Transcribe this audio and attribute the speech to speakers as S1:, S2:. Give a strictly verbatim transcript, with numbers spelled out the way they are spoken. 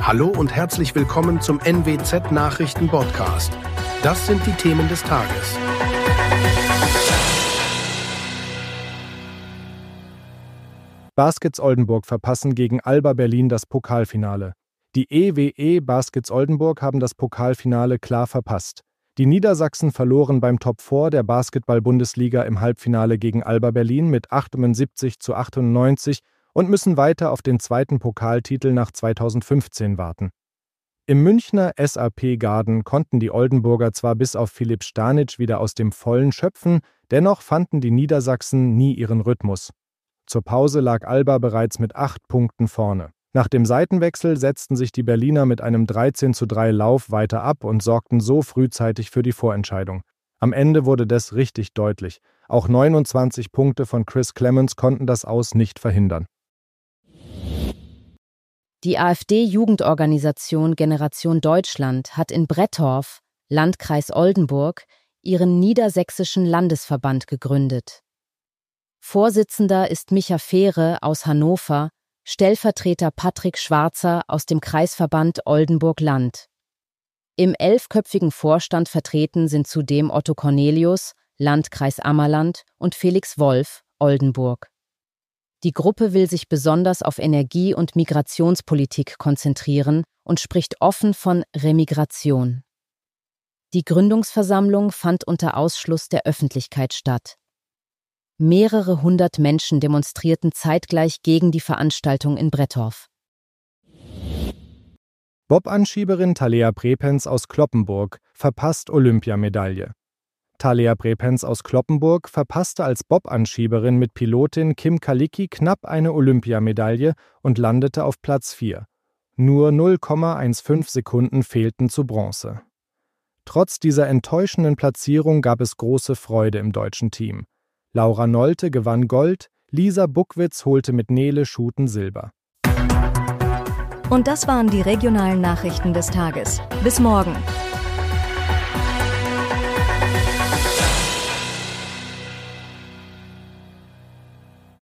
S1: Hallo und herzlich willkommen zum N W Z-Nachrichten-Podcast. Das sind die Themen des Tages.
S2: Baskets Oldenburg verpassen gegen Alba Berlin das Pokalfinale. Die E W E Baskets Oldenburg haben das Pokalfinale klar verpasst. Die Niedersachsen verloren beim Top vier der Basketball-Bundesliga im Halbfinale gegen Alba Berlin mit achtundsiebzig zu achtundneunzig und müssen weiter auf den zweiten Pokaltitel nach zweitausendfünfzehn warten. Im Münchner S A P Garden konnten die Oldenburger zwar bis auf Filip Stanic wieder aus dem Vollen schöpfen, dennoch fanden die Niedersachsen nie ihren Rhythmus. Zur Pause lag Alba bereits mit acht Punkten vorne. Nach dem Seitenwechsel setzten sich die Berliner mit einem dreizehn zu drei Lauf weiter ab und sorgten so frühzeitig für die Vorentscheidung. Am Ende wurde das richtig deutlich. Auch neunundzwanzig Punkte von Chris Clemens konnten das Aus nicht verhindern.
S3: Die AfD-Jugendorganisation Generation Deutschland hat in Brettorf, Landkreis Oldenburg, ihren niedersächsischen Landesverband gegründet. Vorsitzender ist Micha Fehre aus Hannover, Stellvertreter Patrick Schwarzer aus dem Kreisverband Oldenburg-Land. Im elfköpfigen Vorstand vertreten sind zudem Otto Cornelius, Landkreis Ammerland, und Felix Wolf, Oldenburg. Die Gruppe will sich besonders auf Energie- und Migrationspolitik konzentrieren und spricht offen von Remigration. Die Gründungsversammlung fand unter Ausschluss der Öffentlichkeit statt. Mehrere hundert Menschen demonstrierten zeitgleich gegen die Veranstaltung in Brettorf.
S2: Bob-Anschieberin Thalea Prepens aus Cloppenburg verpasst Olympiamedaille. Thalea Prepens aus Cloppenburg verpasste als Bob-Anschieberin mit Pilotin Kim Kalicki knapp eine Olympiamedaille und landete auf Platz vier. Nur null Komma fünfzehn Sekunden fehlten zu Bronze. Trotz dieser enttäuschenden Platzierung gab es große Freude im deutschen Team. Laura Nolte gewann Gold, Lisa Buckwitz holte mit Nele Schuten Silber.
S4: Und das waren die regionalen Nachrichten des Tages. Bis morgen.